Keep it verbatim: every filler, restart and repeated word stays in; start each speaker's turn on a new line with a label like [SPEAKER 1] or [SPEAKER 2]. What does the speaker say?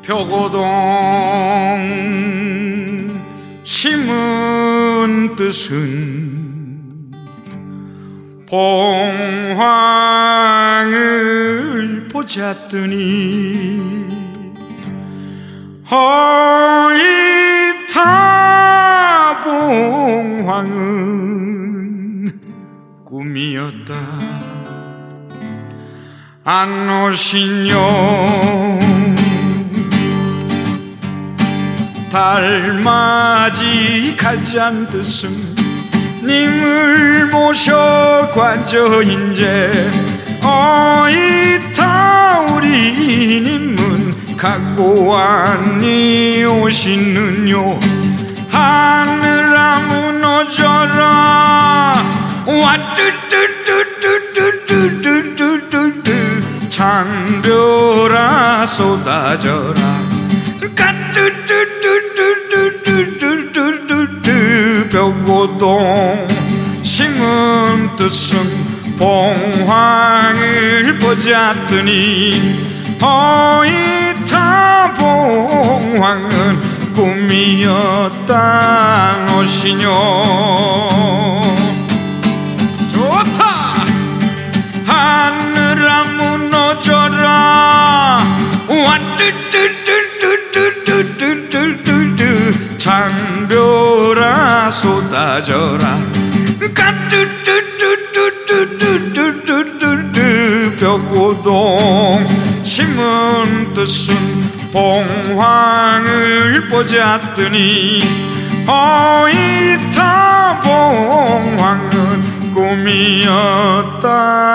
[SPEAKER 1] 벽오동 심은 뜻은 봉황을 보자더니 허이타 봉황은 꿈이었다. 안 오시뇨 달맞이 가잔 뜻은 님을 모셔 관저 인제 어이타 우리 님은 갖고 왔니 오시는요. 하늘아 무너져라 와뚜뚜뚜뚜뚜뚜뚜 장별아 쏟아져라 까뚜뚜뚜뚜뚜뚜뚜 벽오동 심은 뜻은 봉황을 보자더니 어이타 봉황은 꿈이었다 노시뇨. 좋다. 하늘아 무너져라 와뚜뚜뚜뚜뚜뚜뚜뚜 장별아 쏟아져라 까뚜뚜뚜뚜뚜뚜뚜뚜 벽오동 심은 뜻은 봉황을 보자더니 어이타 봉황은 꿈이었다.